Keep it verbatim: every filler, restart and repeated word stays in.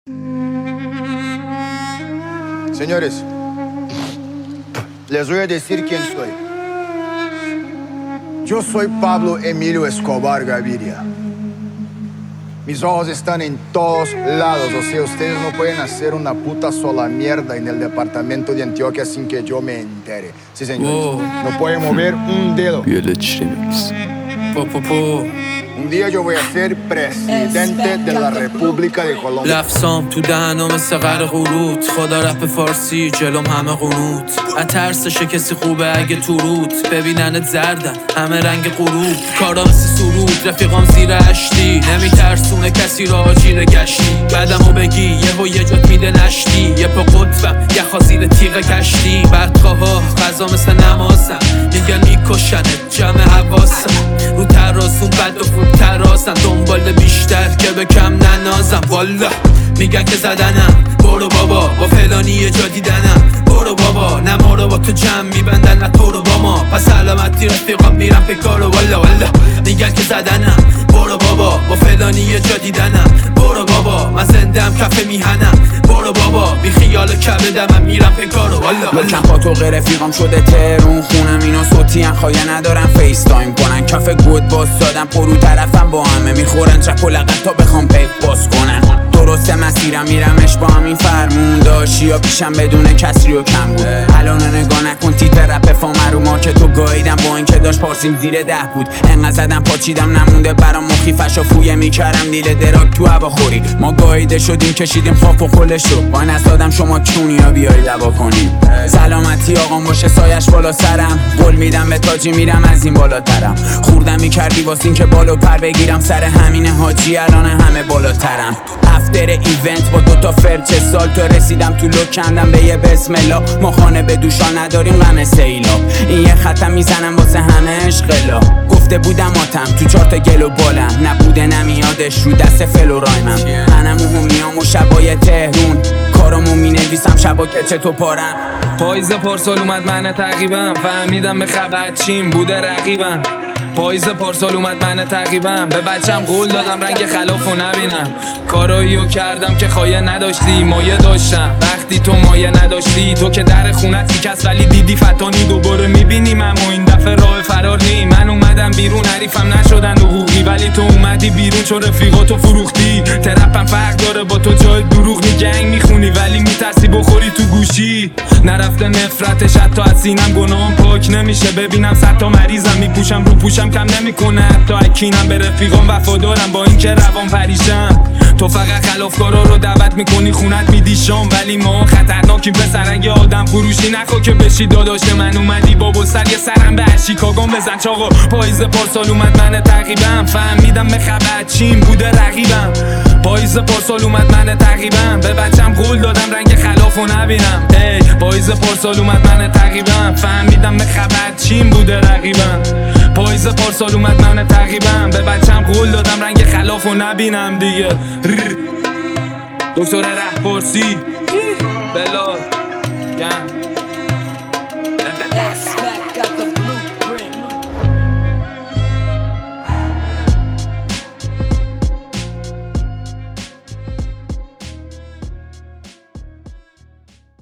Señores, les voy a decir quién soy. Yo soy Pablo Emilio Escobar Gaviria. Mis ojos están en todos lados, o sea, ustedes no pueden hacer una puta sola mierda en el departamento de Antioquia sin que yo me entere. Sí, señores, wow. No pueden mover un dedo. Po, po, po. Un día yo voy a ser presidente de la República de Colombia. لفظام تو دهنم مثل قر قروت خدا رپ فارسی جلوم همه قنوت اترسشه کسی خوبه اگه تو روت ببیننت زردن همه رنگ غروب کارا مثل سرود رفیقام زیر اشتی نمیترسونه کسی را آجیره گشتی بعدمو بگی یهو یه جات میده نشتی یه پا قطبم یه خازیر تیغ کشتی بدخواه غذا مثل نمازم میگن میکشنت جمع حواسم رو ترازون بد و خوب ترازم دنبال بیشتر که به کم ننازم والا میگن که زدنم برو بابا با فلانی یه جا دیدنم برو بابا نه ما رو با تو جمع میبندن نه تو رو با ما پس علامتی رفیقام میرم به کارو والا والا میگن که زدنم برو بابا با فلانی یه جا دیدنم برو بابا من زندم کف میهنم برو بابا بی خیال کبدم من میرم به کارو والا لکن با تو غیر رفیقام شده ترون خونم اینا صوتی ان خواهی ندارن فیس تایم کنن کف گود باز دادن پرو طرفم با همه میخورن چک و لغت تا بخوام پیک باز کنن درسته مسیرم میرمش با همین فرمون داشتی یا پیشم بدون کسری و کم بود الان نگاه نکن تیپ رپ فامه رو ما که تو گاییدم با اینکه داشت پارسیم زیر ده بود انقدر زدم پاچیدم نمونده برام مخیفش و فویه میکردم دیل دراک تو هوا خوری ما گاییده شدیم کشیدیم خاک و خلش رو با نسادم شما چونی ها بیایی دوا کنیم سلامتی آقام باشه سایش بالا سرم قول میدم به تاجی میرم از این بالاترم خوردم میکردی واسه این که بالو پر بگیرم سر همین حاجی الان همه بالاترم افتر ایونت با دوتا فرچه سال تا رسیدم تو لوک کندم به یه بسم الله ما خانه به دوشان نداریم غم سیلاب این یه خطم میزنم واسه همه عشقلا گفته بودم آتم تو چارت گل و بالم نبوده نمیادش رو دست فل و رایمم منم و همیام و شبای تهرون کارامو مینویسم شبا که چطور پارم پاییز پارسال اومد من تعقیبم فهمیدم به خبر چیم بوده رقیبم پاییز پارسال اومد من تعقیبم به بچم قول دادم رنگ خلافو نبینم کاراییو کردم که خایه نداشتی مایه داشتم وقتی تو مایه نداشتی تو که در خونت میکس ولی دیدی فتانی دوباره میبینیم اما این دفعه راه فرار نی من اومدم بیرون حریفم نشدن حقوقی ولی تو اومدی بیرون چون رفیقاتو فروختی ترپم فرق داره با تو جای دروغ نی گنگ میخونی ولی میترسی بخوری تو گوشی نرفته نفرتش حتی از سینم گناهم پاک نمیشه ببینم صد تا مریضم میپوشم رو پوشم کم نمیکنه حتی اکینم به رفیقام وفادارم با اینکه روان پریشم تو فقط خلافکارا رو دعوت میکنی خونت میدی شام ولی ما خطرناکیم پسر اگه آدم فروشی نخوا که بشی داداش من اومدی بابا سر یه سرم به شیکاگو بزن چاقا پاییز پارسال اومد من تعقیبم فهمیدم به خبر چیم بوده رقیبم پاییز پارسال اومد من تعقیبم به بچم قول دادم رنگ خلافو نبینم ای پاییز پارسال اومد من تعقیبم فهمیدم به خبر چیم بوده رقیبم پاییز پارسال اومد من تعقیبم به بچم قول دادم رنگ خلافو نبینم دیگه دکتر رهپارسی بلال گن